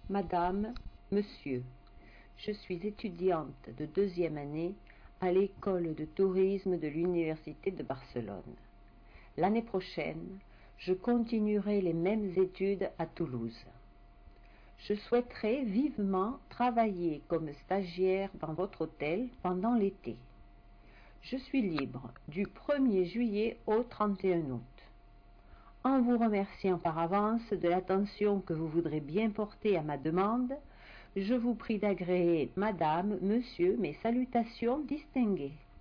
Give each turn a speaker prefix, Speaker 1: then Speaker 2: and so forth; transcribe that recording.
Speaker 1: Madame, Monsieur, je suis étudiante de 2e année à l'école de tourisme de l'Université de Barcelone. L'année prochaine, je continuerai les mêmes études à Toulouse. Je souhaiterais vivement travailler comme stagiaire dans votre hôtel pendant l'été. Je suis libre du 1er juillet au 31 août. En vous remerciant par avance de l'attention que vous voudrez bien porter à ma demande, je vous prie d'agréer, Madame, Monsieur, mes salutations distinguées.